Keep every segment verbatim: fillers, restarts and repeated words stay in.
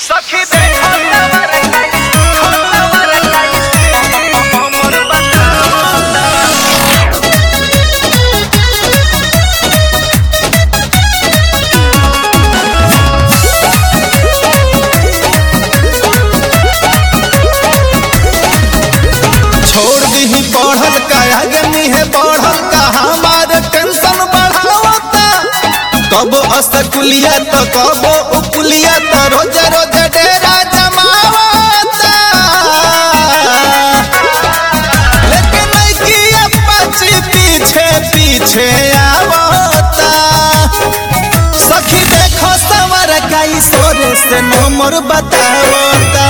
सखी देखो तवर काई तवर काई हमर बताता छोड़ दी पढ़ल का आगे है बढ़ल का हमार टेंशन बढ़ावता कब अस्कुलिया तो कब उकुलिया तो रोज रोज डेरा जमावता लेकिन लड़किया पची पीछे पीछे आवता सखी देखो सवर काई सोरे से नंबर बतावता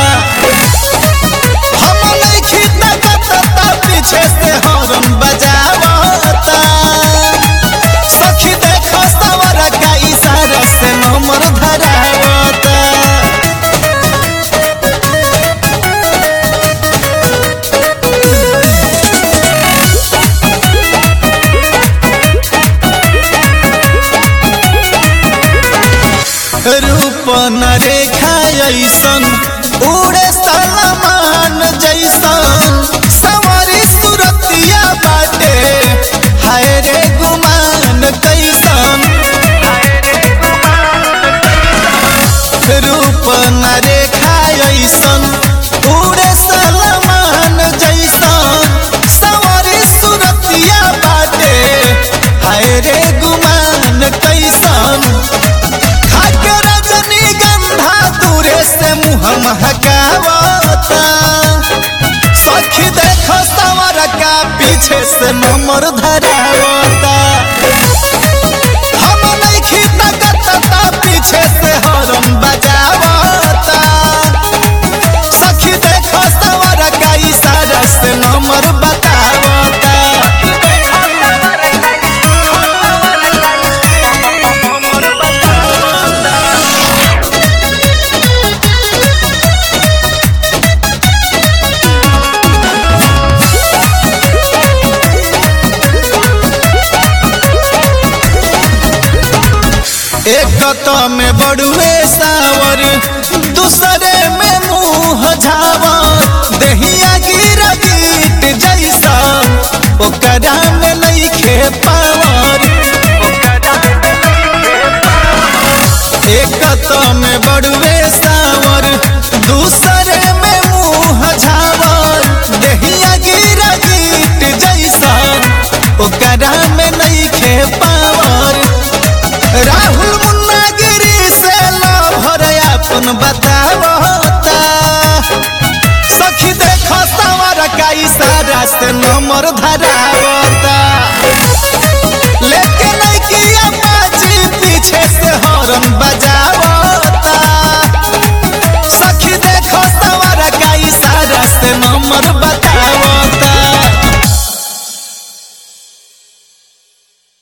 पीछे से हॉर्न बजावता सखी देखो सवर का इशारा से नंबर धरावता रूप न रेखा ऐसन उड़े सलमान जैसन सवारी सुरतिया बाटे हाय रे गुमान कैसन रूप न रेखा ऐसन उड़े सलमान जैसन सवारी सुरतिया बाटे हाय रे गुमान कैसन खाके रजनीगंधा दूरे से मुँह महकावता सखी देखो सवर का पीछे से नंबर धरावता हम नहीं तकता पीछे से हॉर्न बजावता सखी देखो सवर का इशारा से नंबर बतावता एक में बड़ुए सावर दूसरे में मुँह झावर दहिया गिरा गीत जैसा ओकरा में नइखे पावर एक में बड़ुए सावर दूसरे में मुँह झावर दहिया गिरा गीत जैसा ओकरा में नइखे पावर राहुल मुन्ना गिरी से लभर अपन बतावता सखी देखो सवर का इशारा से नंबर धरावता।